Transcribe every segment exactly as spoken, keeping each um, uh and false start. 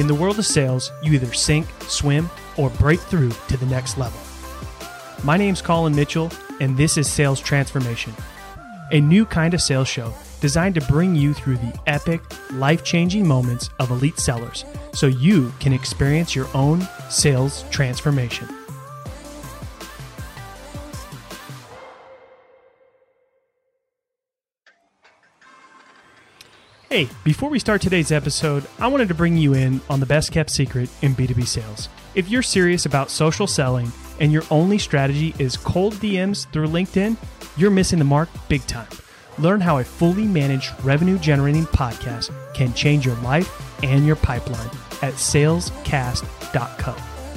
In the world of sales, you either sink, swim, or break through to the next level. My name's Colin Mitchell, and this is Sales Transformation, a new kind of sales show designed to bring you through the epic, life-changing moments of elite sellers so you can experience your own sales transformation. Hey, before we start today's episode, I wanted to bring you in on the best kept secret in B two B sales. If you're serious about social selling and your only strategy is cold D Ms through LinkedIn, you're missing the mark big time. Learn how a fully managed revenue generating podcast can change your life and your pipeline at salescast dot co.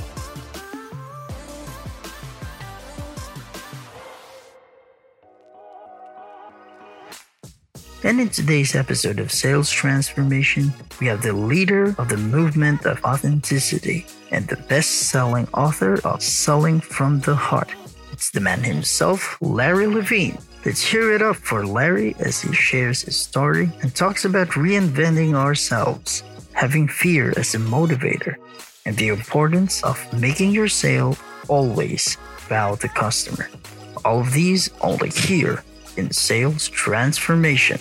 And in today's episode of Sales Transformation, we have the leader of the movement of authenticity and the best-selling author of Selling from the Heart. It's the man himself, Larry Levine. Let's hear it up for Larry as he shares his story and talks about reinventing ourselves, having fear as a motivator, and the importance of making your sale always wow the customer. All of these only here in Sales Transformation.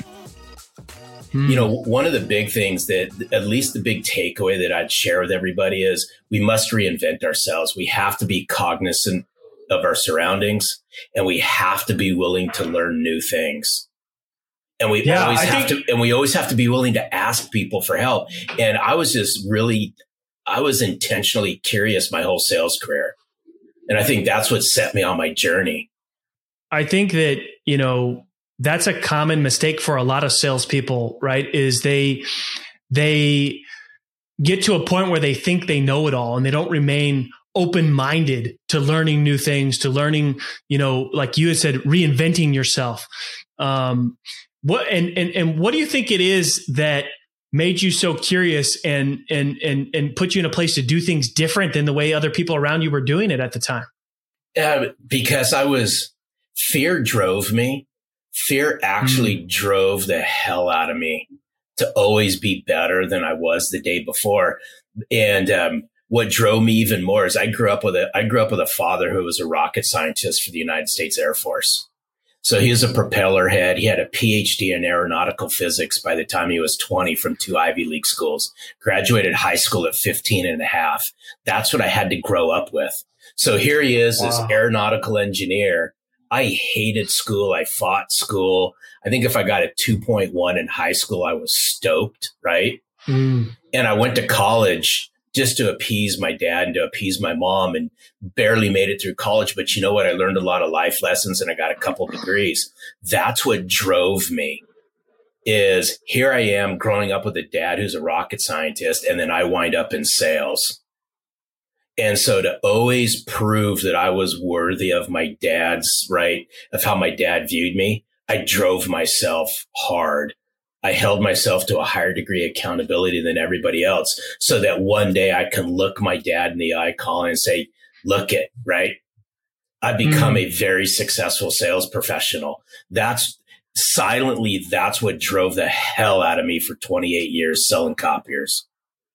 You know, one of the big things that, at least the big takeaway that I'd share with everybody is we must reinvent ourselves. We have to be cognizant of our surroundings, and we have to be willing to learn new things. And we yeah, always I have think- to, and we always have to be willing to ask people for help. And I was just really, I was intentionally curious my whole sales career. And I think that's what set me on my journey. I think that, you know, that's a common mistake for a lot of salespeople, right? Is they they get to a point where they think they know it all and they don't remain open-minded to learning new things, to learning, you know, like you had said, reinventing yourself. Um, what and and and what do you think it is that made you so curious and and and and put you in a place to do things different than the way other people around you were doing it at the time? Uh, because I was fear drove me. Fear actually mm. drove the hell out of me to always be better than I was the day before. And um, what drove me even more is I grew up with a I grew up with a father who was a rocket scientist for the United States Air Force. So he was a propeller head. He had a P H D in aeronautical physics by the time he was twenty from two Ivy League schools, graduated high school at fifteen and a half. That's what I had to grow up with. So here he is, wow. This aeronautical engineer. I hated school. I fought school. I think if I got a two point one in high school, I was stoked, right? Mm. And I went to college just to appease my dad and to appease my mom and barely made it through college. But you know what? I learned a lot of life lessons and I got a couple degrees. That's what drove me is here I am growing up with a dad who's a rocket scientist. And then I wind up in sales. And so to always prove that I was worthy of my dad's, right, of how my dad viewed me, I drove myself hard. I held myself to a higher degree of accountability than everybody else so that one day I can look my dad in the eye, Colin, and say, look it, right? I've become mm. a very successful sales professional. That's silently, that's what drove the hell out of me for twenty-eight years selling copiers.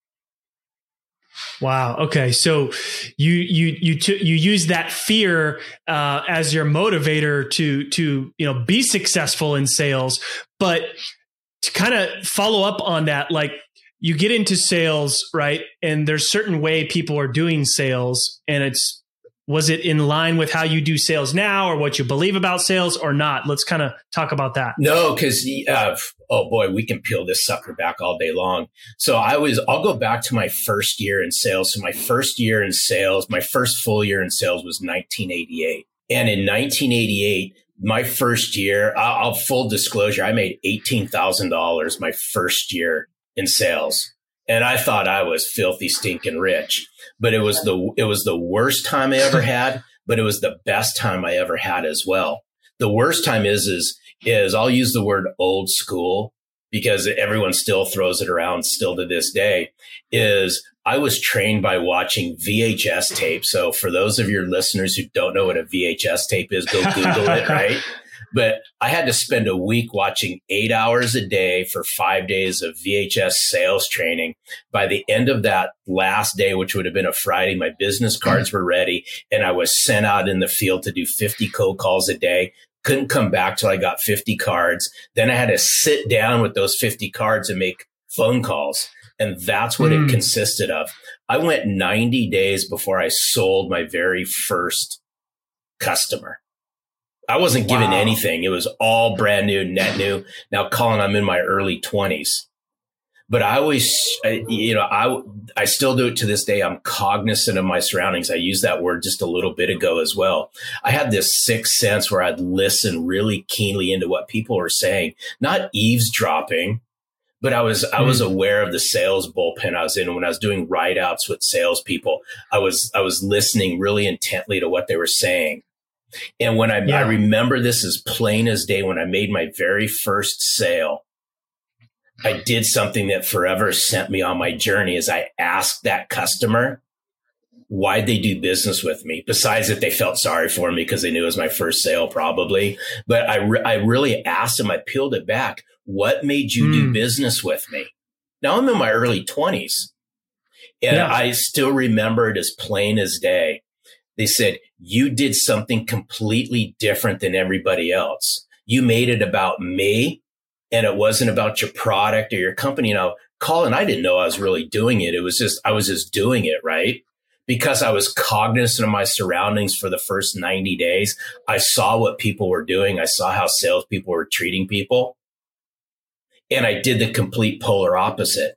Wow. Okay. So you you you t- you use that fear uh, as your motivator to to you know be successful in sales, but to kind of follow up on that, like you get into sales, right? And there's certain way people are doing sales, and it's was it in line with how you do sales now, or what you believe about sales, or not? Let's kind of talk about that. No, because uh, oh boy, we can peel this sucker back all day long. So I was, I'll go back to my first year in sales. So my first year in sales, my first full year in sales was nineteen eighty-eight. And in nineteen eighty-eight, my first year, I'll, I'll full disclosure, I made eighteen thousand dollars my first year in sales. And I thought I was filthy stinking rich, but it was the, it was the worst time I ever had, but it was the best time I ever had as well. The worst time is, is, is I'll use the word old school because everyone still throws it around still to this day, is I was trained by watching V H S tape. So for those of your listeners who don't know what a V H S tape is, go Google it, right? But I had to spend a week watching eight hours a day for five days of V H S sales training. By the end of that last day, which would have been a Friday, my business cards were ready and I was sent out in the field to do fifty cold calls a day. Couldn't come back till I got fifty cards. Then I had to sit down with those fifty cards and make phone calls. And that's what mm. it consisted of. I went ninety days before I sold my very first customer. I wasn't given wow. anything. It was all brand new, net new. Now, Colin, I'm in my early twenties. But I always, I, you know, I, I still do it to this day. I'm cognizant of my surroundings. I used that word just a little bit ago as well. I had this sixth sense where I'd listen really keenly into what people were saying, not eavesdropping, but I was, I was aware of the sales bullpen I was in. When I was doing write outs with salespeople, I was, I was listening really intently to what they were saying. And when I, yeah. I remember this as plain as day, when I made my very first sale, I did something that forever sent me on my journey. Is I asked that customer, why'd they do business with me? Besides that they felt sorry for me because they knew it was my first sale probably. But I, re- I really asked them, I peeled it back. What made you mm. do business with me? Now I'm in my early twenties and yeah. I still remember it as plain as day. They said, you did something completely different than everybody else. You made it about me and it wasn't about your product or your company. Now, Colin, I didn't know I was really doing it. It was just, I was just doing it, right? Because I was cognizant of my surroundings for the first ninety days. I saw what people were doing. I saw how salespeople were treating people. And I did the complete polar opposite.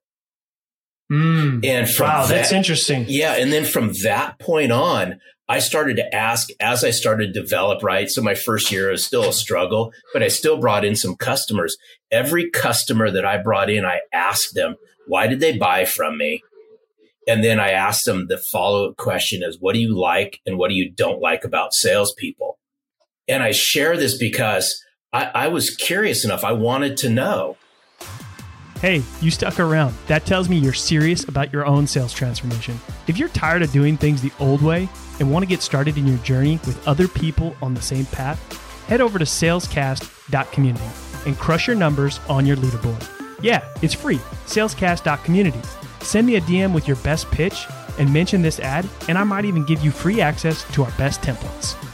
Mm. And from wow, that, that's interesting. Yeah. And then from that point on, I started to ask as I started to develop, right? So my first year was still a struggle, but I still brought in some customers. Every customer that I brought in, I asked them, why did they buy from me? And then I asked them the follow-up question is, what do you like and what do you don't like about salespeople? And I share this because I, I was curious enough. I wanted to know. Hey, you stuck around. That tells me you're serious about your own sales transformation. If you're tired of doing things the old way and want to get started in your journey with other people on the same path, head over to salescast dot community and crush your numbers on your leaderboard. Yeah, it's free, salescast dot community. Send me a D M with your best pitch and mention this ad, and I might even give you free access to our best templates.